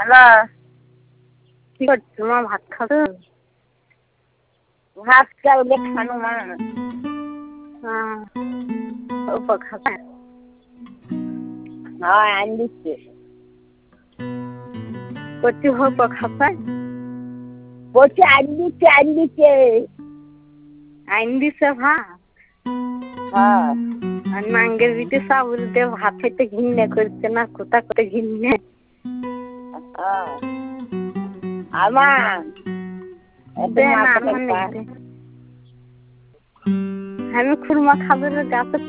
Hello, কি করছো মা? ভাত খাবে? ভাত চাউলে খানো মা। অল্প খাবে? হ্যাঁ, আইন দিচ্ছে। কচি অল্প খাবে? বলছি আইন দিচ্ছে, আইন দিচ্ছে। আইন দিছে ভাত? হ্যাঁ। আর নাঙ্গের বিটে চাউল দিয়ে ভাত খেতে ঘৃণা করছে না? কোথা করে ঘৃণা? আমার দে না, আমার নেই দে। আমি খুরমা খাবে গাছে